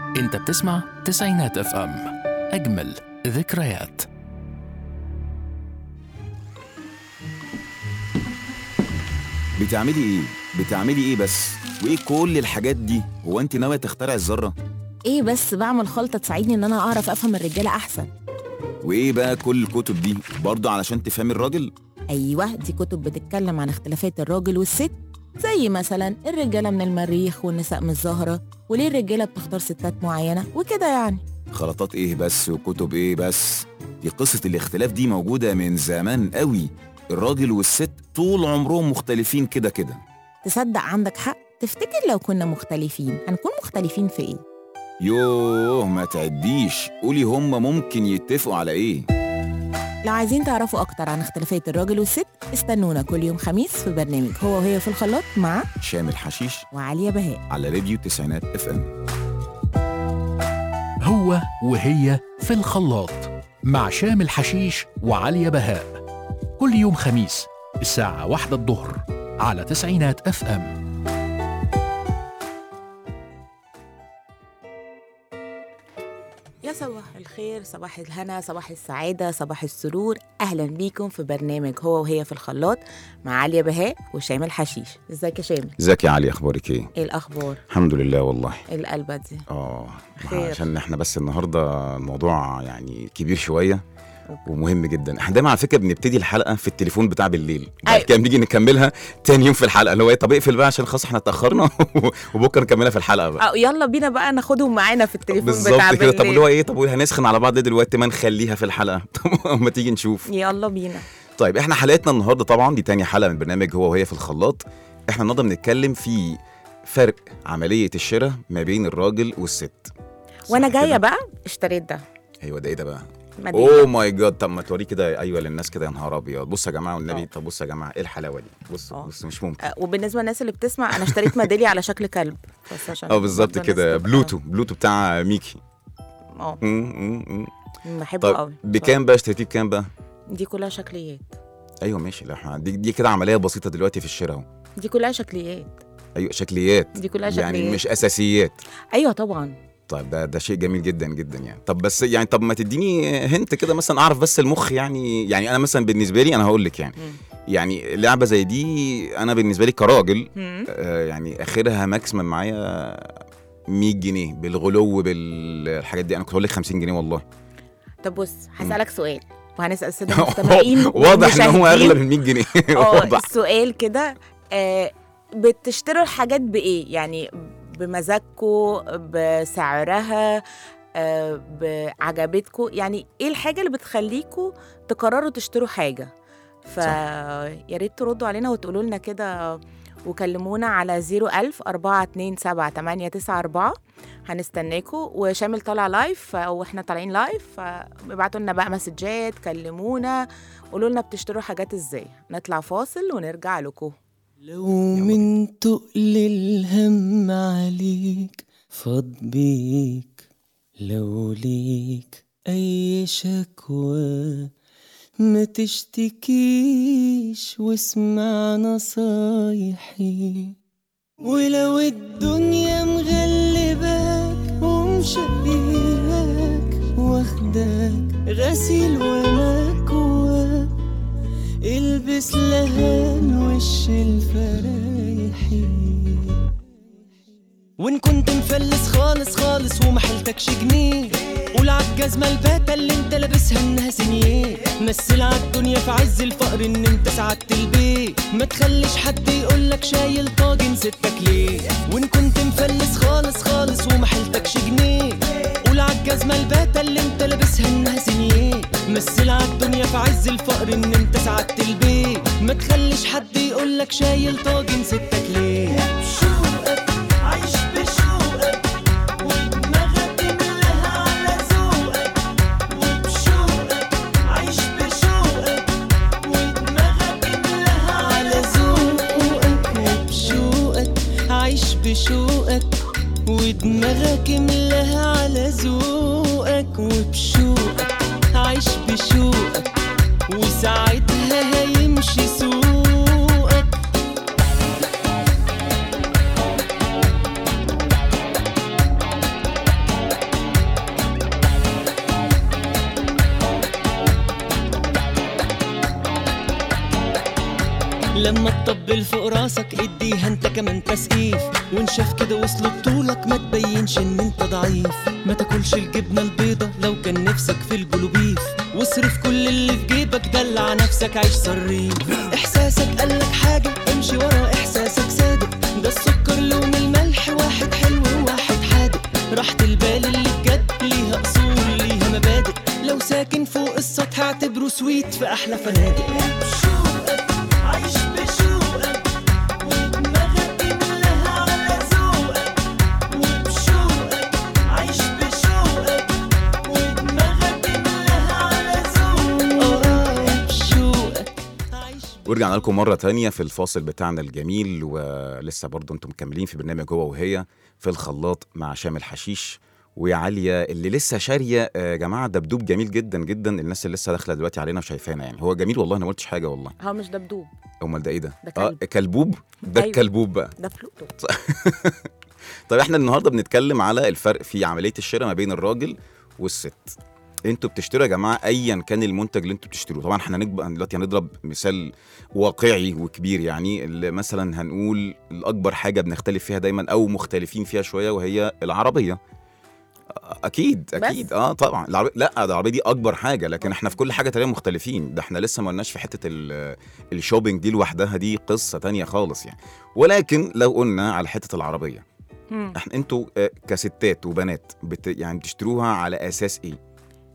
انت بتسمع تسعينات اف ام، اجمل ذكريات. بتعملي ايه بس؟ وايه كل الحاجات دي؟ هو انت ناوية تخترع الذرة؟ ايه بس بعمل خلطة تساعدني ان انا اعرف افهم الرجالة احسن. وايه بقى كل الكتب دي؟ برضه علشان تفهمي الراجل؟ ايوه، دي كتب بتتكلم عن اختلافات الراجل والست، زي مثلا الرجالة من المريخ والنساء من الزهرة، وليه الرجالة بتختار ستات معينة وكده يعني. خلطات ايه بس وكتب ايه بس؟ دي قصة الاختلاف دي موجودة من زمان قوي. الراجل والست طول عمرهم مختلفين كده. تصدق عندك حق. تفتكر لو كنا مختلفين هنكون مختلفين في ايه؟ يوه ما تعديش، قولي هما ممكن يتفقوا على ايه؟ لو عايزين تعرفوا اكتر عن اختلافات الراجل والست، استنونا كل يوم خميس في برنامج هو وهي في الخلاط مع شامل حشيش وعليا بهاء على راديو تسعينات اف ام. هو وهي في الخلاط مع شامل حشيش وعليا بهاء، كل يوم خميس الساعة 1 الظهر على تسعينات اف ام. يا صباح الخير، صباح الهنا، صباح السعادة، صباح السرور. أهلا بيكم في برنامج هو وهي في الخلاط مع عليا بهاء وشامل حشيش. ازيك يا شامل؟ ازيك يا علي، اخبارك ايه؟ ايه الأخبار؟ الحمد لله والله. القلبة دي خير. عشان احنا بس النهارده الموضوع يعني كبير شويه ومهم جدا. احنا دايما على فكره بنبتدي الحلقه في التليفون بتاع بالليل، بعد كده بنيجي نكملها تاني يوم في الحلقه، اللي هو طب اقفل بقى عشان خلاص احنا اتاخرنا وبكره نكملها في الحلقه بقى. يلا بينا بقى ناخدهم معانا في التليفون بتاع بالظبط بالليل. كده. طب اللي هو ايه، طب هنسخن على بعض دلوقتي، ما نخليها في الحلقه. طب ما تيجي نشوف. يلا بينا. طيب احنا حلقتنا النهارده طبعا دي تاني حلقه من برنامج هو وهي في الخلاط. احنا النهارده بنتكلم في فرق عمليه الشراء ما بين الراجل والست. وانا جايه بقى اشتريت ده. ايوه ده ايه ده بقى؟ مدينة. اوه ماي جاد. طب ما توريه كده ايوه للناس كده. يا نهار ابيض، بصوا يا جماعه والنبي. طب بصوا يا جماعه ايه الحلاوه دي؟ بصوا مش ممكن. وبالنسبه للناس اللي بتسمع، انا اشتريت ميداليه على شكل كلب بس عشان بالظبط كده. بلوتو بتاع ميكي. بحبه قوي. بكام بقى اشتريتيه؟ بكام بقى؟ دي كلها شكليات. ايوه ماشي. لا دي كده عمليه بسيطه دلوقتي في الشراء اهو. دي كلها شكليات. ايوه شكليات. دي كلها شكليات يعني مش اساسيات. ايوه طبعا. طيب ده شيء جميل جدا جدا يعني. طب بس يعني طب ما تديني هنت كده مثلا اعرف بس المخ يعني انا مثلا بالنسبه لي انا هقول لك يعني لعبه زي دي انا بالنسبه لي كراجل يعني اخرها ماكسيمم معايا 100 جنيه بالغلو بالحاجات دي. انا كنت هقول لك 50 جنيه والله. طب بص هسالك سؤال وهنسال الساده المستمعين. واضح ان هو اغلى من 100 جنيه. السؤال كده بتشتروا الحاجات بايه؟ يعني بمزاجكم، بسعرها، بعجبتكم؟ يعني ايه الحاجه اللي بتخليكم تقرروا تشتروا حاجه؟ فيا ريت تردوا علينا وتقولوا لنا كده، وكلمونا على 010427894. هنستناكم. وشامل طالع لايف واحنا طالعين لايف، فابعتوا لنا بقى مسجات، كلمونا قولوا لنا بتشتروا حاجات ازاي. نطلع فاصل ونرجع لكم. لو من تقل الهم عليك فاض بيك، لو ليك أي شكوى ما تشتكيش واسمع نصايحي، ولو الدنيا مغلباك ومشقياك واخداك غسيل ومكواك، البس لهان وش الفرايحي. وان كنت مفلس خالص خالص ومحلتكش جنيه، قول عالجزمة الباتة اللي انت لابسها انها سنيه، مثل عالدنيا في عز الفقر ان انت سعدت البيت، ما تخليش حد يقولك شايل طاجن ستك ليه. وان كنت مفلس خالص خالص ومحلتكش جنيه، قول عالجزمة الباتة اللي انت لابسها انها سنيه، مثل عالدنيا في عز الفقر ان انت سعدت البيت، ما تخليش حد يقولك شايل طاجن ستك ليه. بشوقك عيش بشوقك ودماغك املاها على ذوقك، وبشوقك عيش بشوقك ودماغك املاها على ذوقك، وبشوقك عيش بشوقك ودماغك املاها على ذوقك، وبشوقك عيش بشوقك وساعتها هيمشي سوقك. تشيل فوق راسك اديها انت كمان تسقيف، وان شاف كده وصل بطولك ما تبينش ان انت ضعيف. ما تاكلش الجبنة البيضة لو كان نفسك في البلوبيف، واصرف كل اللي في جيبك دلع نفسك عيش صريف. احساسك قالك حاجة امشي ورا احساسك صادق، ده السكر لون الملح واحد حلو وواحد حادق. راحة البال اللي بجد ليها اصول ليها مبادئ، لو ساكن فوق السطح اعتبره سويت في احلى فنادق. بشوقك عيش بشوقك ودماغك املاها على ذوقك، وبشوقك عيش بشوقك ودماغك املاها على ذوقك. بشوقك عيش. ورجعنا لكم مرة تانية في الفاصل بتاعنا الجميل، ولسه برضو انتم مكملين في برنامج هو وهي في الخلاط مع شامل حشيش ويا عالية اللي لسه شارية يا جماعة دبدوب جميل جدا جدا. الناس اللي لسه داخلة دلوقتي علينا وشايفانا يعني هو جميل والله، انا ما قلتش حاجة والله. هو مش دبدوب، امال ده ايه ده؟ ده كلب. كلبوب ده. أيوة. الكلبوب بقى ده فلوتو. طيب احنا النهارده بنتكلم على الفرق في عملية الشراء ما بين الراجل والست. انتوا بتشتروا يا جماعه ايا كان المنتج اللي انتوا بتشتروه. طبعا احنا دلوقتي هنضرب مثال واقعي وكبير، يعني اللي مثلا هنقول الاكبر حاجه بنختلف فيها دايما او مختلفين فيها شويه وهي العربيه. اكيد طبعا العربية، لا ده العربيه دي اكبر حاجه، لكن احنا في كل حاجه تقريبا مختلفين. ده احنا لسه ما قلناش في حته الشوبينج دي لوحدها، دي قصه تانية خالص يعني. ولكن لو قلنا على حته العربيه، احنا انتوا كستات وبنات يعني بتشتروها على اساس ايه؟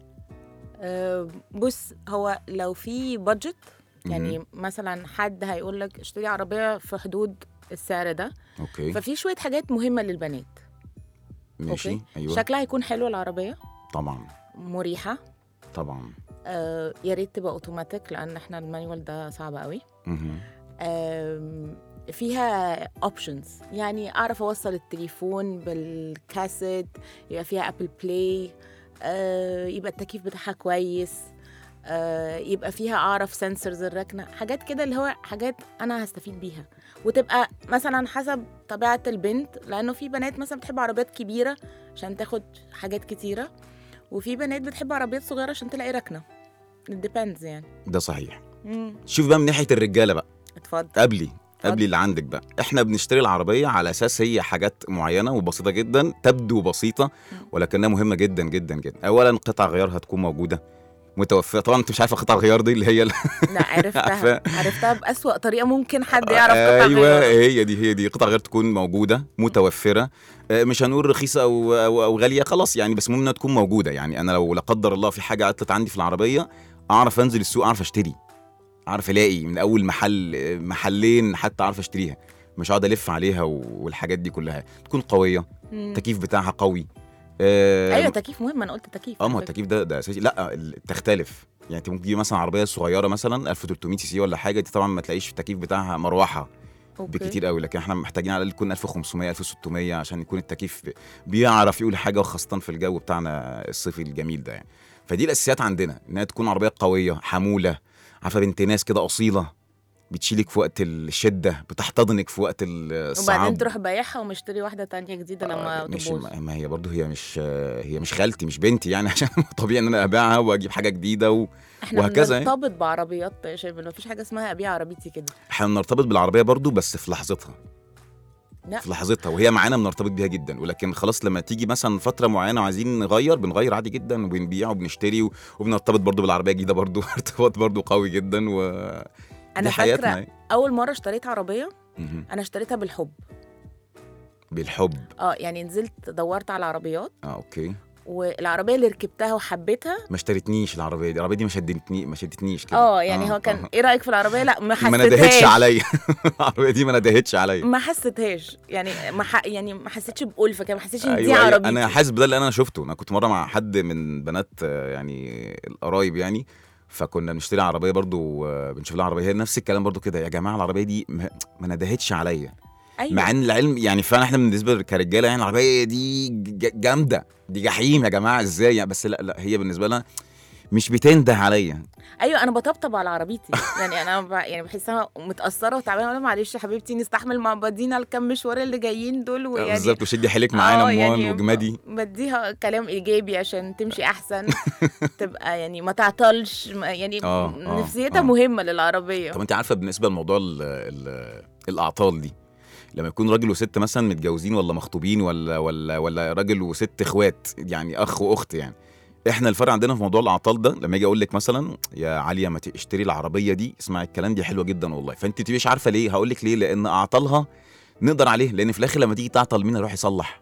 بص، هو لو في بادجت يعني مثلا حد هيقول لك اشتري عربيه في حدود السعر ده، اوكي، ففي شويه حاجات مهمه للبنات. ماشي. أوكي. ايوه شكلها يكون حلو العربيه، طبعا مريحه طبعا. يا ريت تبقى اوتوماتيك لان احنا المانيوال ده صعب قوي. فيها اوبشنز، يعني اعرف اوصل التليفون بالكاسيت، يبقى فيها ابل بلاي، يبقى التكييف بتاعها كويس، يبقى فيها اعرف سنسورز الركنه، حاجات كده اللي هو حاجات انا هستفيد بيها. وتبقى مثلا حسب طبيعه البنت، لانه في بنات مثلا بتحب عربيات كبيره عشان تاخد حاجات كتيره، وفي بنات بتحب عربيات صغيره عشان تلاقي ركنه. depends يعني. ده صحيح. شوف بقى من ناحيه الرجاله بقى، اتفضل. قبلي اللي عندك بقى. احنا بنشتري العربيه على اساس هي حاجات معينه وبسيطه جدا، تبدو بسيطه ولكنها مهمه جدا جدا جدا. اولا قطع غيارها تكون موجوده متوفره. طبعا انت مش عارفه قطع الغيار دي اللي هي لا عرفتها بأسوأ طريقه ممكن حد يعرف قطع ايوه غيار. هي دي قطع غيار تكون موجوده متوفره. مش هنقول رخيصه او غاليه خلاص يعني، بس المهم انها تكون موجوده. يعني انا لو لا قدر الله في حاجه عطلت عندي في العربيه، اعرف انزل السوق، اعرف اشتري، اعرف الاقي من اول محلين حتى اعرف اشتريها، مش هقعد الف عليها. والحاجات دي كلها تكون قويه، التكييف بتاعها قوي. ايوه تكييف مهم، انا قلت تكييف. ما التكييف ده اساسي. لا تختلف يعني. انت ممكن تجيب مثلا عربيه صغيره مثلا 1300 سي سي ولا حاجه، دي طبعا ما تلاقيش التكييف بتاعها مروحه بكتير قوي، لكن احنا محتاجين على الاقل يكون 1500 1600 عشان يكون التكييف بيعرف يقول حاجه، وخاصه في الجو بتاعنا الصيفي الجميل ده يعني. فدي الاساسيات عندنا، انها تكون عربيه قويه حموله، عارفه بنت ناس كده اصيله، بتشيلك في وقت الشده، بتحتضنك في وقت الصعاب، وبعدين تروح بايعها ومشتري واحده تانية جديده لما تبوظ. ما هي برضو هي مش خالتي مش بنتي يعني، عشان طبيعي ان انا ابيعها واجيب حاجه جديده وهكذا. احنا بنرتبط بعربيات يا شباب، ما فيش حاجه اسمها ابيع عربيتي كده. احنا بنرتبط بالعربيه برضو بس في لحظتها. لا. في لحظتها وهي معانا بنرتبط بيها جدا، ولكن خلاص لما تيجي مثلا فتره معينه وعايزين بنغير عادي جدا، وبنبيع وبنشتري وبنرتبط برضو بالعربيه الجديده برضو ارتباط برضو قوي جدا. انا فاكره اول مره اشتريت عربيه انا اشتريتها بالحب. يعني نزلت دورت على عربيات. اوكي. والعربيه اللي ركبتها وحبيتها ما اشتريتنيش العربيه دي ما شدتنيش كده. يعني هو كان ايه رايك في العربيه؟ لا ما حسيتهاش، ما ندهتش عليا العربيه دي ما ندهتش عليا، ما حسيتهاش يعني ما حسيتش بألفة كده، ما حسيتش ان دي أيوة عربيتي. انا حاسس بده اللي انا شفته. انا كنت مره مع حد من بنات يعني القرايب يعني، فكنا بنشتري عربيه برضو، بنشوف لها عربيه هي نفس الكلام برضو كده. يا جماعه العربيه دي ما ندهتش عليا. أيوة. مع ان العلم يعني فعلا احنا بالنسبه كرجاله يعني العربيه دي جامده، دي جحيم يا جماعه ازاي يعني، بس لا هي بالنسبه لها مش بتنده عليا. ايوه انا بطبطب على عربيتي يعني انا يعني بحسها متاثره وتعبانه، ولا معلش يا حبيبتي نستحمل مع بعضينا الكام مشوار اللي جايين دول، ويعني بالظبط، وشدي حيلك معانا اموال يعني وجمادي، بديها كلام ايجابي عشان تمشي احسن تبقى يعني ما تعطلش يعني نفسيتها مهمه للعربيه. طب انت عارفه بالنسبه لموضوع الاعطال دي لما يكون راجل وست مثلا متجوزين ولا مخطوبين ولا راجل وست اخوات يعني اخ واخت يعني. احنا الفرق عندنا في موضوع الاعطال ده لما اجي اقول لك مثلا يا عليا ما تشتري العربيه دي اسمعي الكلام دي حلوه جدا والله، فانت تبقيش عارفه ليه. هقول لك ليه، لان اعطالها نقدر عليه، لان في الاخر لما تيجي تعطل مين يروح يصلح؟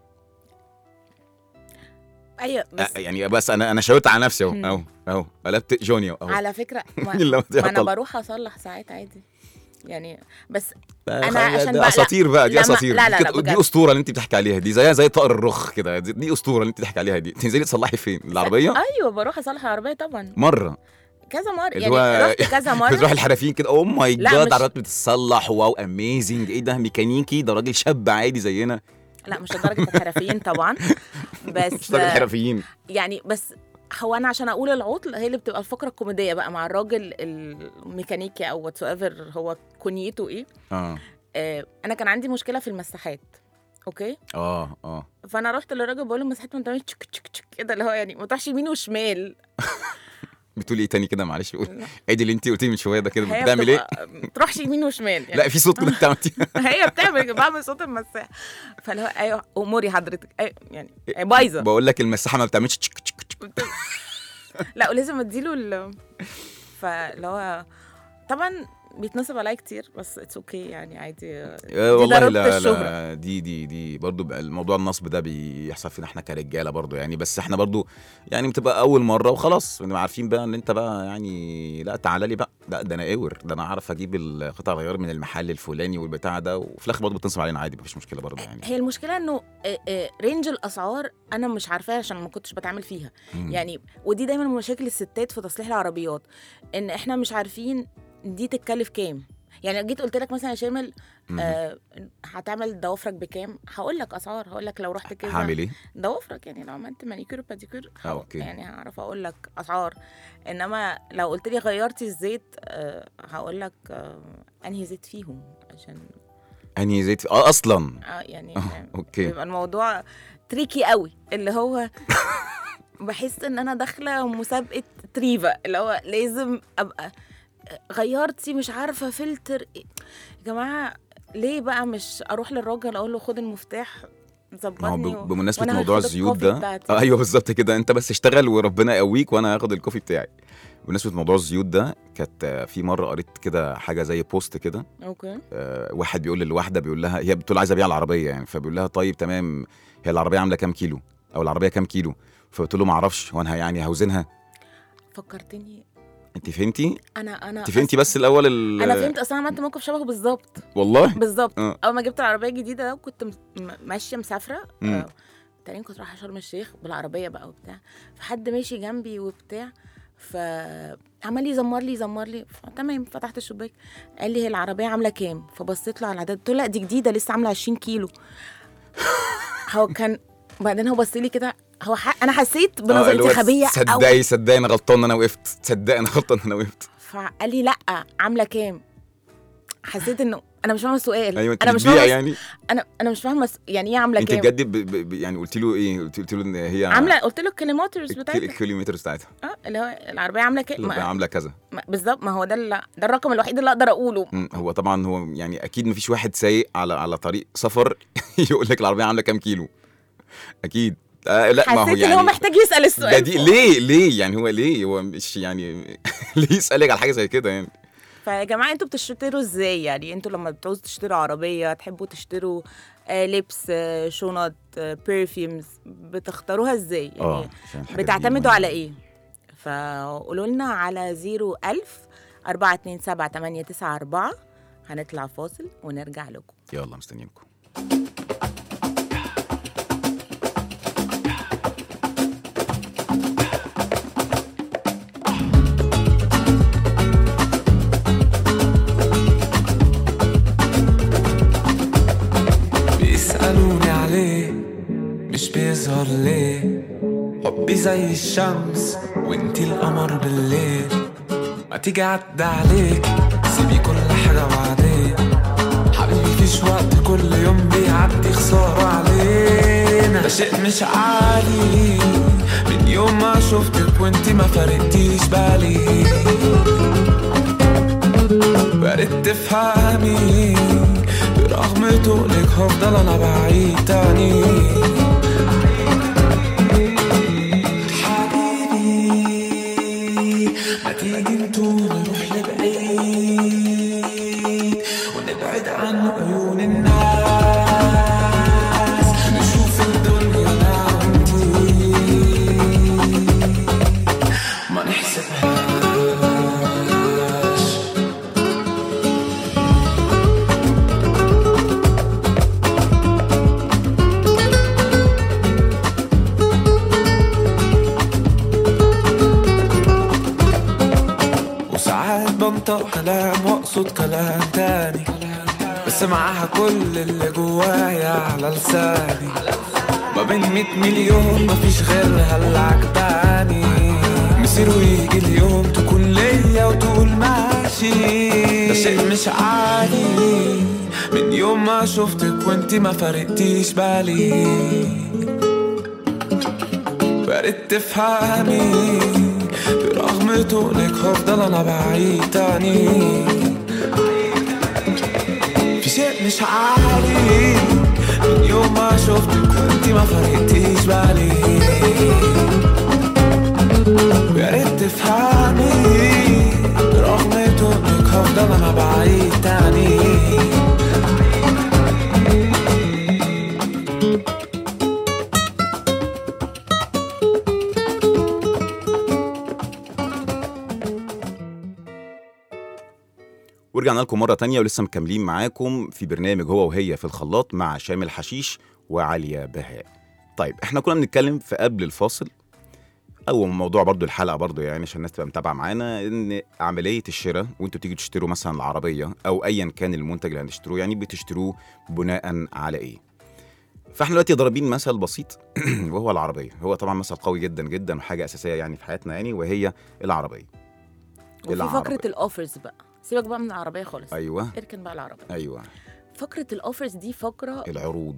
ايوه بس يعني بس انا شاورت على نفسي اهو قلبت جوني اهو على فكره ما انا بروح اصلح ساعات عادي يعني. بس انا عشان دي اساطير بقى، دي اساطير. لا دي اسطوره اللي انت بتحكي عليها دي، زي طائر الرخ كده. دي اسطوره اللي انت بتحكي عليها دي. تنزلي تصلحي فين؟ العربيه؟ ايوه بروح اصلح العربيه طبعا مره كذا مره يعني. رحت كذا مره بتروح الحرفيين كده اوه ماي جاد عربيات بتتصلح واو اميزنج ايه ده ميكانيكي ده راجل شاب عادي زينا. لا مش لدرجه الحرفيين طبعا بس مش لدرجه الحرفيين يعني. بس هو انا عشان اقول العطل هي اللي بتبقى الفقره الكوميديه بقى مع الراجل الميكانيكي او واتس ايفر هو كنيته ايه. انا كان عندي مشكله في المساحات اوكي. فانا رحت للراجل بقول له المساحات ما بتعملش تشك تشك تشك كده اللي هو يعني ما تروحش يمين وشمال. بتقولي ايه تاني كده معلش؟ عيدي اللي انت قلتيه من شويه ده كده بتعمل ايه؟ ما تروحش يمين وشمال يعني. لا في صوت كده بتعملي هي بعمل صوت المساحه فاللي هو ايوه اموري حضرتك أيوة يعني بايظه. بقول لك المساحه ما بتعملش تشك تشك تشك. لا ولازم اديله فاللي هو طبعا بيتنصب عليا كتير بس اتس اوكي يعني عادي. والله لا دي برضو الموضوع النصب ده بيحصل فينا احنا كرجاله برضو يعني. بس احنا برضو يعني بتبقى اول مره وخلاص بنبقى عارفين بقى ان انت بقى يعني لا تعالى لي بقى لا ده انا قاور ده انا اعرف اجيب القطع الغيار من المحل الفلاني والبتاع ده. وفي الاخر برضو بتنصب علينا عادي مفيش مشكله برضو يعني. هي المشكله انه رينج الاسعار انا مش عارفاها عشان ما كنتش بتعامل فيها يعني. ودي دايما مشاكل الستات في تصليح العربيات ان احنا مش عارفين دي تتكلف كام. يعني جيت قلت لك مثلا يا شامل هتعمل ضوافرك بكام؟ هقول لك اسعار، هقول لك لو رحت كده هعمل ايه ضوافرك يعني لو عملت مانيكير وباديكير يعني هعرف اقول لك اسعار. انما لو قلت لي غيرتي الزيت هقول لك انهي زيت فيهم عشان انهي زيت اصلا يعني اوكي. بيبقى الموضوع تريكي قوي اللي هو بحس ان انا داخله مسابقه تريفا اللي هو لازم ابقى غيرتي مش عارفه فلتر يا جماعه. ليه بقى مش اروح للراجل اقول له خد المفتاح ظبطني بمناسبه موضوع الزيوت ده ايوه بالظبط كده. انت بس اشتغل وربنا يقويك وانا هاخد الكوفي بتاعي. بمناسبه موضوع الزيوت ده كانت في مره قريت كده حاجه زي بوست كده اوكي. واحد بيقول للواحده بيقول لها هي بتقول عايزه ابيع العربيه يعني. فبيقول لها طيب تمام هي العربيه عامله كام كيلو او العربيه كام كيلو؟ فبتقول له ما اعرفش وانا يعني هوزنها. فكرتني انت فهمتي؟ انا انت فهمتي بس الاول انا فهمت اصلا. عملت موقف شبهه بالظبط والله بالظبط. اول ما جبت العربيه الجديده ده وكنت ماشيه مسافره تقريبا كنت رايحه شرم الشيخ بالعربيه بقى وبتاع. فحد ماشي جنبي وبتاع فعمال يزمر لي تمام. فتحت الشباك قال لي هي العربيه عامله كام؟ فبصيت له على العدد قلت له لا دي جديده لسه عامله 20 كيلو. هو كان بعدين هو بص لي كده هو انا حسيت بنظرتي غبيه. صدقني انا غلطان انا وقفت. فقال لي لا عامله كام؟ حسيت انه انا مش فاهمه السؤال. أيوة انا مش فاهمه يعني انا مش فاهمه يعني ايه عامله كام. انت بجد يعني قلت له ايه؟ قلت له ان هي عامله قلت له الكيلومترز بتاعتها اللي هو العربيه عامله كام عامله كذا بالظبط. ما هو ده الرقم الوحيد اللي اقدر اقوله. هو طبعا هو يعني اكيد مفيش واحد سايق على طريق سفر يقول لك العربيه عامله كام كيلو اكيد. لا ما هو يعني هو محتاج يسال السؤال ده ليه يعني هو مش يعني ليه يسالك على حاجه زي كده يعني. فيا جماعه انتوا بتشتروا ازاي يعني؟ انتوا لما بتعوزوا تشتروا عربيه تحبوا تشتروا لبس شنط برفيومز بتختاروها ازاي يعني؟ بتعتمدوا على ايه؟ فقولوا لنا على 01000 427 894. هنطلع فاصل ونرجع لكم. يلا مستنيينكم. مش بيظهر ليه حبي زي الشمس وانتي القمر بالليل. ما تيجي عدى عليك سيبي كل حاجة بعدين حبيبي فيش وقت كل يوم بيعدي خسارة علينا. ده شيء مش عادي من يوم ما شفتك وانتي ما فارقتيش بالي. بقيت تفهمي برغم طولك هفضل انا بعيد تاني. حبيبي ما تيجي نطول نروح لبعيد ونبعد عن عيون الناس، نشوف الدنيا انا وانتي ما نحسبهاش. بنطق كلام واقصد كلام تاني، بس معاها كل اللي جوايا على لساني. ما بين 100 مليون مفيش غيرها اللي عجباني. مسير ويجي اليوم تكون ليا وتقول ماشي، ده شيء مش عادي. من يوم ما شفتك وانتي ما فرقتيش بالي، بقيت تفهمي برغم طولك هفضل انا بعيد تاني. في شيء مش عادي من يوم ما شفتك وانتي ما فرقتيش بالي، يا ريت تفهمي برغم طولك هفضل انا بعيد تاني. ورجعنا لكم مرة تانية ولسه مكملين معاكم في برنامج هو وهي في الخلاط مع شامل حشيش وعليا بهاء. طيب احنا كنا بنتكلم في قبل الفاصل او موضوع برضو الحلقة برضو يعني عشان الناس تبقى متابعة معانا، ان عملية الشراء وانتوا بتيجوا تشتروا مثلا العربية او ايا كان المنتج اللي هتشتروه، يعني بتشتروه بناء على ايه؟ فاحنا دلوقتي ضاربين مثل بسيط وهو العربية. هو طبعا مثل قوي جدا جدا وحاجة اساسية يعني في حياتنا يعني، وهي العربية. وفي فقرة الأوفرز بقى، سيبك بقى من العربية خالص. ايوه اركن بقى العربية. ايوه فقرة الأوفرز دي فقرة العروض.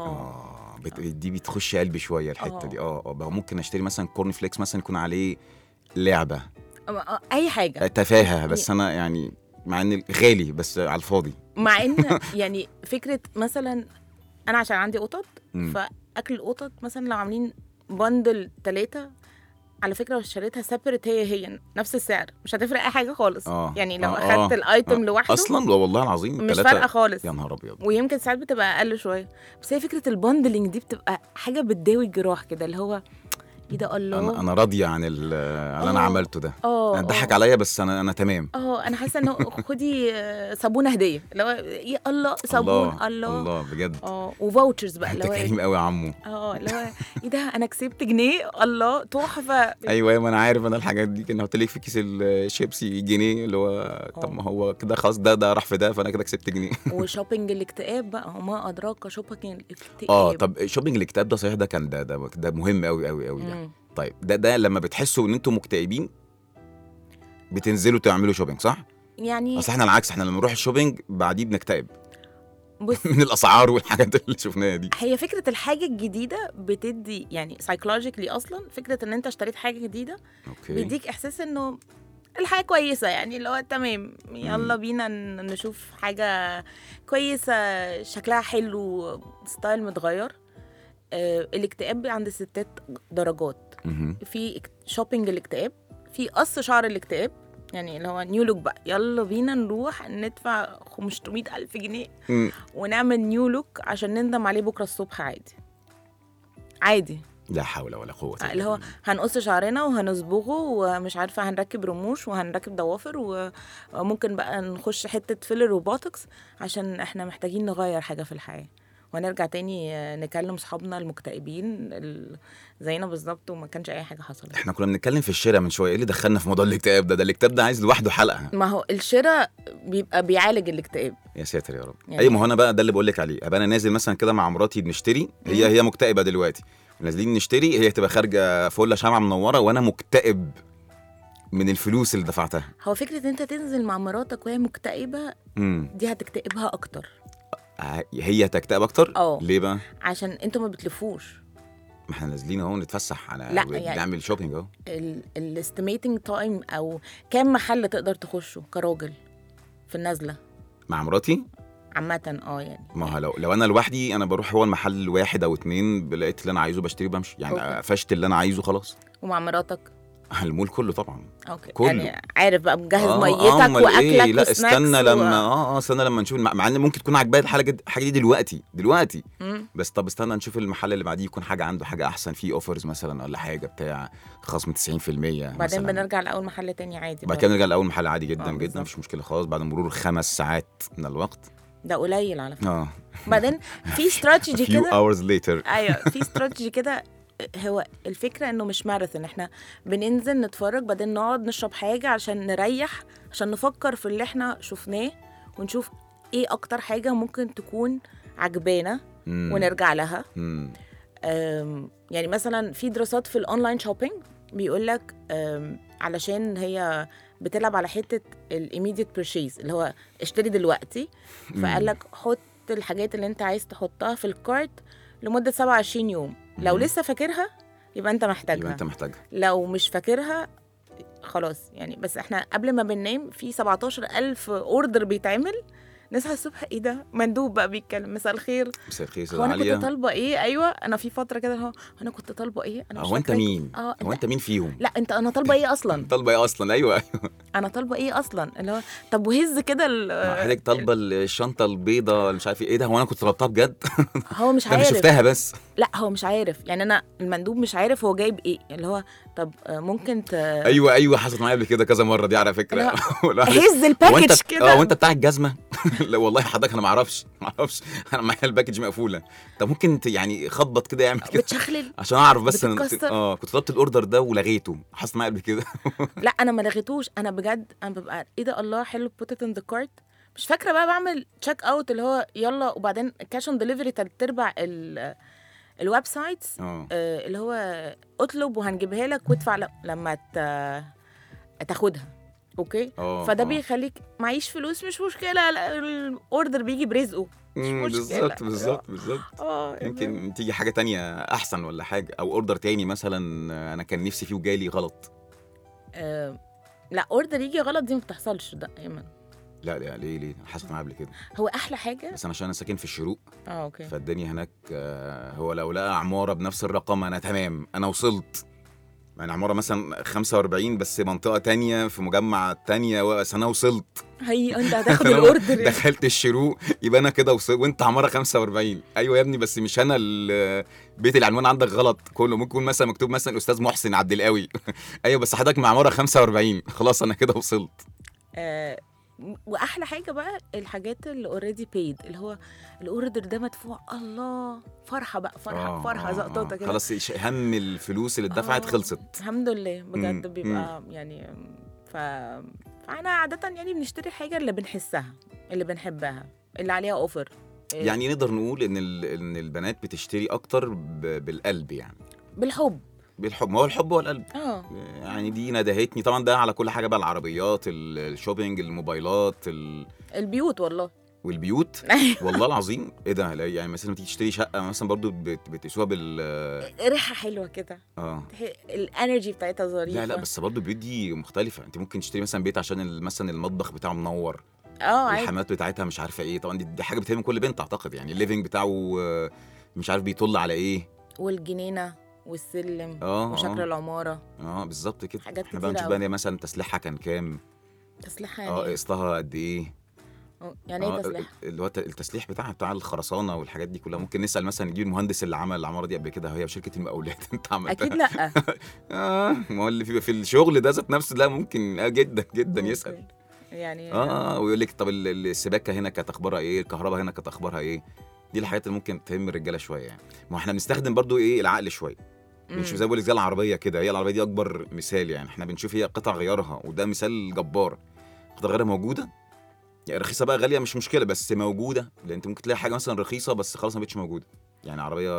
دي بتخش قلبي شويه الحته دي. بقى ممكن اشتري مثلا كورن فليكس مثلا يكون عليه لعبه، اي حاجه تفاهه، بس انا يعني مع ان غالي بس على الفاضي. مع ان يعني فكره مثلا انا عشان عندي قطط، فاكل القطط مثلا لو عاملين بندل 3 على فكره لو اشتريتها سيبريت هي نفس السعر مش هتفرق اي حاجه خالص. يعني لو اخدت الايتم لوحده اصلا والله العظيم مش فارقه خالص. يا نهار ابيض. ويمكن ساعات بتبقى اقل شويه، بس هي فكره البندلنج دي بتبقى حاجه بتداوي الجراح كده، اللي هو ايه ده. الله انا راضيه عن اللي انا عملته ده. انا ضحك عليا بس انا تمام. انا حاسه انه خدي صابونه هديه، اللي هو يا الله صابون. الله بجد. وفاوتشرز بقى اللي هو انت كريم قوي يا عمو. اللي هو ايه ده انا كسبت جنيه، الله تحفه. ايوه ما انا عارف، انا الحاجات دي كنا قلت لك في كيس الشيبسي جنيه، اللي هو طب ما هو كده خلاص ده راح في ده، فانا كده كسبت جنيه. وشوبينج الاكتئاب بقى، وما ادراك شوبينج الاكتئاب. طب شوبينج الاكتئاب ده صحيح، ده كان ده مهم قوي قوي قوي ده. طيب ده لما بتحسوا ان انتم مكتئبين بتنزلوا تعملوا شوبينج صح؟ يعني اصل احنا العكس، احنا لما نروح الشوبينج بعديه بنكتئب من الاسعار والحاجات اللي شفناها دي. هي فكره الحاجه الجديده بتدي يعني سايكولوجيكلي، اصلا فكره ان انت اشتريت حاجه جديده بيديك احساس انه الحاجه كويسه، يعني اللي هو تمام يلا بينا نشوف حاجه كويسه شكلها حلو ستايل متغير. الاكتئاب عند الستات درجات. في شوبينج الاكتئاب، في قص شعر الاكتئاب، يعني اللي هو نيو لوك بقى، يلا بينا نروح ندفع 500,000 جنيه ونعمل نيو لوك عشان نندم عليه بكرة الصبح عادي. لا حول ولا قوة إلا بالله. اللي هو هنقص شعرنا وهنصبغه ومش عارفة هنركب رموش وهنركب ضوافر وممكن بقى نخش حتة فيلر وبوتوكس عشان احنا محتاجين نغير حاجة في الحياة، ونرجع تاني نكلم صحابنا المكتئبين زينا بالظبط وما كانش اي حاجه حصلت. احنا كنا بنتكلم في الشراء من شويه، ايه اللي دخلنا في موضوع الاكتئاب ده الاكتئاب ده عايز لوحده حلقه. ما هو الشراء بيبقى بيعالج الاكتئاب. يا ساتر يا رب. يعني ما هو انا بقى ده اللي بقول لك عليه، ابقى انا نازل مثلا كده مع مراتي بنشتري، هي مكتئبه دلوقتي، نازلين نشتري، هي تبقى خارجه فله شمعه منوره وانا مكتئب من الفلوس اللي دفعتها. هو فكره ان انت تنزل مع مراتك وهي مكتئبه دي هتكتئبها اكتر. هي تكتئب اكتر. ليه بقى؟ عشان انتوا ما بتلفوش. ما احنا نازلين اهو نتفسح، لا يعني نعمل شوبينج اهو. الاستيميتنج تايم او كام محل تقدر تخشه كراجل في النازله مع مراتي؟ عامه يعني ما هو لو انا لوحدي انا بروح هو المحل واحد او اتنين، لقيت اللي انا عايزه بشتري بمشي يعني. أوكي. قفشت اللي انا عايزه خلاص. ومع مراتك؟ المول كله طبعا. اوكي كله. يعني عارف بقى مجهز ميتك أمال واكلك إيه؟ لا وسناكس استنى لما استنى لما نشوف مع ان ممكن تكون عجباني الحاجه دي دلوقتي بس طب استنى نشوف المحل اللي بعديه يكون حاجه عنده حاجه احسن، فيه اوفرز مثلا ولا حاجه بتاع خصم 90% بعدين مثلاً. بنرجع لاول محل تاني عادي. بعد كده نرجع لاول محل عادي جدا جدا، بالظبط. مفيش مشكله خالص بعد مرور 5 ساعات من الوقت. ده قليل على فكره. اه بعدين في استراتيجي few كده. hours later. ايوه في استراتيجي كده. هو الفكره انه مش ماراثون، احنا بننزل نتفرج بعدين نقعد نشرب حاجه عشان نريح، عشان نفكر في اللي احنا شفناه ونشوف ايه اكتر حاجه ممكن تكون عجبانا ونرجع لها. يعني مثلا في دراسات في الاونلاين شوبينج بيقولك علشان هي بتلعب على حته الايميديت بيرشيز اللي هو اشتري دلوقتي، فقالك حط الحاجات اللي انت عايز تحطها في الكارت لمده 27 يوم. لو لسه فاكرها يبقى انت محتاجها، لو مش فاكرها خلاص يعني. بس احنا قبل ما بننام في 17,000 اوردر بيتعمل، نصحى الصبح ايه ده، مندوب بقى بيتكلم مساء الخير هو انا كنت طالبه ايه. ايوه انا في فتره كده هو انا كنت طالبه ايه، انا مش هو انت مين هو انت مين فيهم؟ لا انت انا طالبه ايه اصلا طالبه ايه اصلا؟ ايوه انا طالبه ايه اصلا اللي هو طب وهز كده حضرتك طالبه الشنطه البيضاء مش عارف ايه ده، هو انا كنت طلبتها بجد؟ هو مش عارف. انا شفتها بس لا هو مش عارف يعني. انا المندوب مش عارف هو جايب ايه، اللي هو طب ممكن ايوه حصلت معايا قبل كده كذا مره دي على فكره. هز الباكج كده. وانت بتاع الجزمه لا والله حضرتك انا ما اعرفش انا معايا الباكج مقفوله. طب ممكن يعني خبط كده يعمل كده بتشخلل عشان اعرف بس كنت طلبت الاوردر ده ولغيته. حصل معايا قبل كده لا انا ما لغيتوش، انا بجد انا ببقى ايه ده الله حلو put it in the cart مش فاكره بقى بعمل تشيك اوت اللي هو يلا، وبعدين كاش اون ديليفري تربع الويب سايتس اللي هو اطلب وهنجيبها لك وادفع لما تاخدها. اوكي فده بيخليك معيش فلوس مش مشكله، الاوردر بيجي برزقه مش مشكله. بالظبط يمكن تيجي حاجه تانية احسن ولا حاجه، او اوردر تاني مثلا انا كان نفسي فيه وجالي غلط. لا اوردر يجي غلط دي ما بتحصلش ده ايمن. لا ليه حصلت معايا قبل كده. هو احلى حاجه بس انا عشان انا ساكن في الشروق اوكي فالدنيا هناك هو لو لقى عماره بنفس الرقم انا تمام، انا وصلت يعني عماره مثلا 45 بس منطقه تانية في مجمع تانية، بس انا وصلت. هي انت هتاخد الاوردر دخلت الشروق يبقى انا كده وصلت، وانت عماره 45. ايوه يا ابني بس مش انا بيت العنوان عندك غلط كله، ممكن يكون مثلا مكتوب مثلا استاذ محسن عبد القوي ايوه بس حضرتك مع عماره 45 خلاص انا كده وصلت. واحلى حاجه بقى الحاجات اللي اوريدي بيد اللي هو الاوردر ده مدفوع، الله فرحه بقى فرحه زقطه كده خلاص هم الفلوس اللي اتدفعت خلصت الحمد لله بجد. بيبقى يعني فانا عاده يعني بنشتري الحاجه اللي بنحسها اللي بنحبها اللي عليها اوفر. يعني نقدر نقول ان البنات بتشتري اكتر بالقلب يعني بالحب. ما هو الحب والقلب يعني دي ندهتني طبعا ده على كل حاجه بقى، العربيات الشوبينج الموبايلات البيوت والبيوت والله العظيم ايه ده. يعني مثلا تيجي تشتري شقه مثلا برضو بتقيسوها ريحه حلوه كده الانرجي بتاعتها ظريفه. لا بس برضو البيوت دي مختلفه. انت ممكن تشتري مثلا بيت عشان مثلا المطبخ بتاعه منور الحمامات بتاعتها مش عارفه ايه. طبعا دي حاجه بتهم كل بنت اعتقد يعني. الليفينج بتاعه مش عارف بيطل على ايه، والجنينه والسلم وشكل العماره بالظبط كده. احنا بقى نشوف بقى مثلا تسليحها كان كام، تسليحها يعني قسطها قد ايه يعني ايه تسليح اللي هو التسليح بتاع الخرسانه والحاجات دي كلها. ممكن نسال مثلا نجيب المهندس اللي عمل العماره دي قبل كده هي شركه المقاولات انت عملتها اكيد لا ما هو اللي في الشغل ده ذات نفسه لا ممكن جدا يسال يعني ويقول لك طب السباكه هنا كانت اخبارها ايه، الكهرباء هنا كانت اخبارها ايه. دي الحاجات اللي ممكن تهم الرجاله شويه يعني. ما احنا بنستخدم برضو العقل شويه. بنشوف زي بقول زي العربيه كده، هي العربيه دي اكبر مثال يعني. احنا بنشوف هي قطع غيارها وده مثال جبار. قطع غيارها موجوده يعني رخيصه بقى غاليه مش مشكله بس موجوده. لان انت ممكن تلاقي حاجه مثلا رخيصه بس خلاص ما بقتش موجوده. يعني عربيه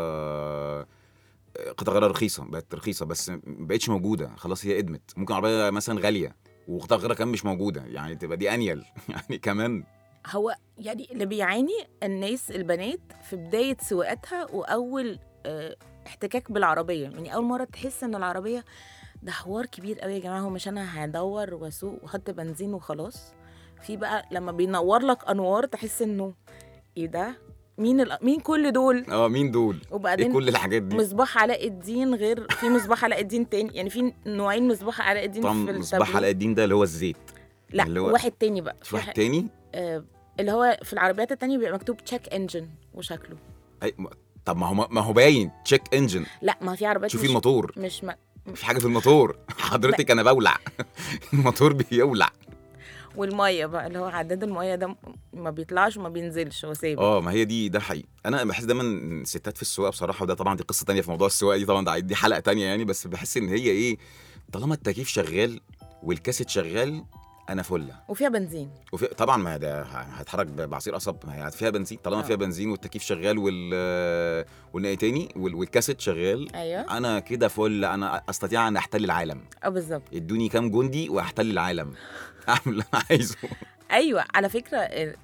قطع غيارها رخيصه بقت رخيصه بس ما بقتش موجوده خلاص هي ادمت. ممكن عربيه مثلا غاليه وقطع غيارها كمان مش موجوده يعني تبقى دي انيل يعني كمان. هو يعني اللي بيعاني الناس البنات في بدايه سواقتها واول احتكاك بالعربيه. يعني اول مره تحس ان العربيه ده حوار كبير قوي يا جماعه. هو مش انا هدور واسوق واحط بنزين وخلاص. في بقى لما بينور لك انوار تحس انه ايه ده؟ مين كل دول؟ مين دول؟ وبعدين ايه كل الحاجات دي؟ مصباح علاء الدين غير في مصباح علاء الدين تاني، يعني في نوعين مصباح علاء الدين طبعا في مصباح التابلو. علاء الدين ده اللي هو الزيت. لا اللي هو واحد تاني بقى، في واحد تاني اللي هو في العربيات التانية بيبقى مكتوب تشيك انجن وشكله. طب ما هو باين تشيك انجن. لا ما في عربيات شوفي الموتور، مش في حاجه في الموتور حضرتك انا بولع الموتور بيولع. والميه بقى اللي هو عداد الميه ده ما بيطلعش وما بينزلش، هو ثابت. ما هي دي حقيقي. انا بحس دايما الستات في السواقه بصراحه، وده طبعا دي قصه تانية في موضوع السواقه دي، طبعا دي حلقه تانية يعني، بس بحس ان هي ايه، طالما التكييف شغال والكاسيت شغال انا فله. وفيها بنزين طبعا ما ده هتحرك بعصير قصب، ما هي فيها بنزين طالما فيها بنزين والتكييف شغال والناقي تاني والكاسيت شغال. ايوه انا كده فل، انا استطيع ان احتل العالم. بالظبط. ادوني كام جندي واحتل العالم اعمل اللي انا عايزه. ايوه على فكره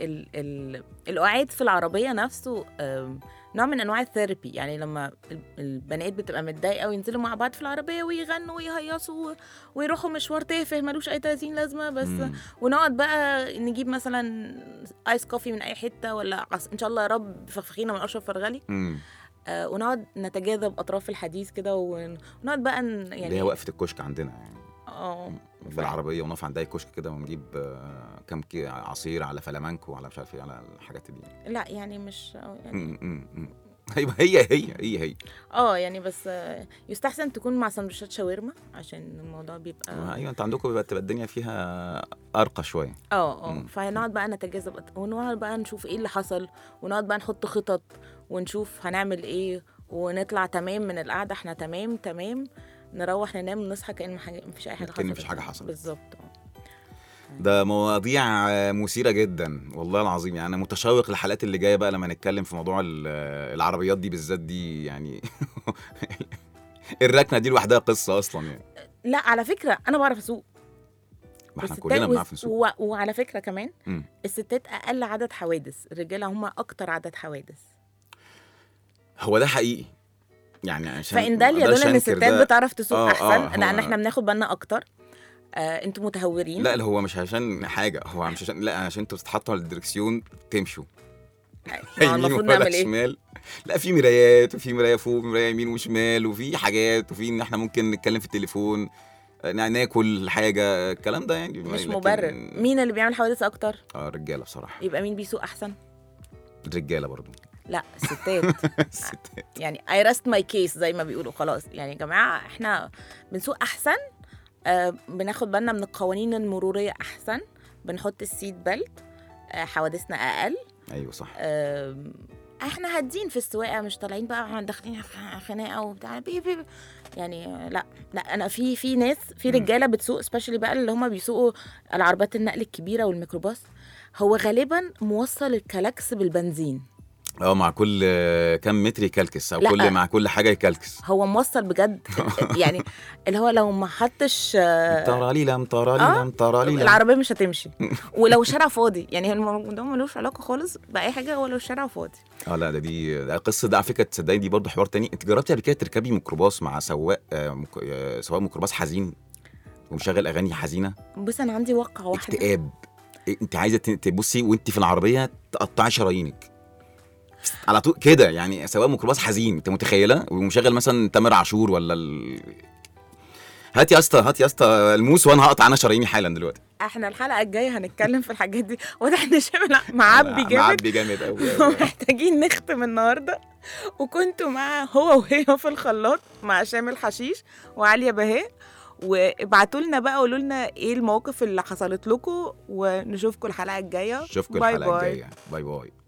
القعاد في العربيه نفسه نوع من انواع الثيرابي، يعني لما البنات بتبقى متضايقه وينزلوا مع بعض في العربيه ويغنوا ويهيصوا ويروحوا مشوار تافه ملوش اي 30 لازمه بس ونقعد بقى نجيب مثلا ايس كوفي من اي حته، ولا ان شاء الله يا رب فخفخينه من اشرف فرغلي، ونقعد نتجاذب اطراف الحديث كده ونقعد بقى يعني اللي هي وقفه الكشك عندنا يعني بالعربيه، ونقف عند اي كشك كده ونجيب كام عصير على فلامانكو على مش عارف ايه على الحاجات دي. لا يعني مش يعني ايوه هي يعني بس يستحسن تكون مع سندوتشات شاورما عشان الموضوع بيبقى ايوه انت عندكم بتبقى الدنيا فيها ارقى شويه. فنقعد بقى نتجاذب ونقعد بقى نشوف ايه اللي حصل، ونقعد بقى نحط خطط ونشوف هنعمل ايه، ونطلع تمام من القعده احنا تمام نروح ننام نصحى كأن مفيش اي حاجه حصلت. مفيش حاجه حصلت بالظبط. ده مواضيع مثيره جدا والله العظيم، يعني انا متشوق للحلقات اللي جايه بقى لما نتكلم في موضوع العربيات دي بالذات دي يعني الركنه دي لوحدها قصه اصلا يعني. لا على فكره انا بعرف اسوق، ما احنا كلنا بنعرف نسوق. وعلى فكره كمان الستات اقل عدد حوادث، الرجاله هم اكتر عدد حوادث. هو ده حقيقي يعني، عشان فإن ده يدل ان الستات بتعرف تسوق احسن لان احنا بناخد بالنا اكتر. انتوا متهورين. لا هو مش عشان حاجه، هو مش عشان، لا عشان انتوا بتتحطوا على الدركسيون تمشوا المفروض نعمل ايه؟ شمال. لا في مرايات، وفي مرايه فوق ومرايه يمين وشمال، وفي حاجات، وفي ان احنا ممكن نتكلم في التليفون، ناكل حاجه، الكلام ده يعني مش مبرر. مين اللي بيعمل حوادث اكتر؟ الرجاله بصراحه. يبقى مين بيسوق احسن؟ الرجاله برضو. لا الستات. يعني I rest my case زي ما بيقولوا. خلاص يعني يا جماعه احنا بنسوق احسن، بناخد بالنا من القوانين المروريه احسن، بنحط السيت بيلت، حوادثنا اقل. ايوه صح. احنا هادين في السواقه، مش طالعين بقى داخلين خناقه وبتاع يعني. لا انا في ناس، في رجاله بتسوق سبيشالي بقى اللي هم بيسوقوا العربيات النقل الكبيره والميكروباص، هو غالبا موصل الكلاكس بالبنزين. مع كل كم متر يكلكس، او مع كل حاجه يكلكس. هو موصل بجد يعني اللي هو لو ما حطش طراليلم العربيه مش هتمشي. ولو الشارع فاضي، يعني الموضوع ملوش علاقه خالص باي حاجه، هو لو الشارع فاضي. لا دي قصه، ده على فكره تصدقي دي برضو حوار تاني. انت جربتي قبل كده تركبي ميكروباص مع سواق ميكروباص حزين ومشغل اغاني حزينه؟ بص انا عندي واقعه واحده اكتئاب، انت عايزه تبصي وانت في العربيه تقطعي شرايينك على طول كده، يعني سواء ميكروباص حزين انت متخيله، ومشغل مثلا تامر عاشور ولا هات يا اسطى الموس وانا هقطع انا شراييني حالا دلوقتي. احنا الحلقه الجايه هنتكلم في الحاجات دي، واضح ان شامل معبي جامد قوي. محتاجين نختم النهارده، وكنتوا مع هو وهي في الخلاط مع شامل حشيش وعليا بهاء، وابعتوا لنا بقى قولوا لنا ايه المواقف اللي حصلت لكم، ونشوفكم الحلقه الجايه. باي باي.